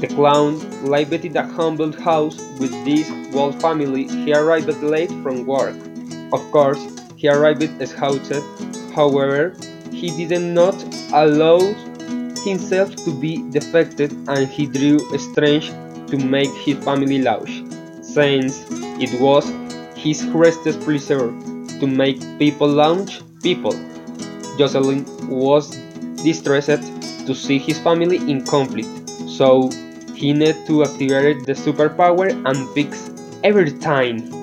The clown lived in a humble house with this whole family. He arrived late from work. Of course, he arrived exhausted. However, he did not allow himself to be defeated and he drew strange to make his family laugh, since it was his greatest pleasure to make people laugh people. Jocelyn was distressed to see his family in conflict, so he needed to activate the superpower and fix every time.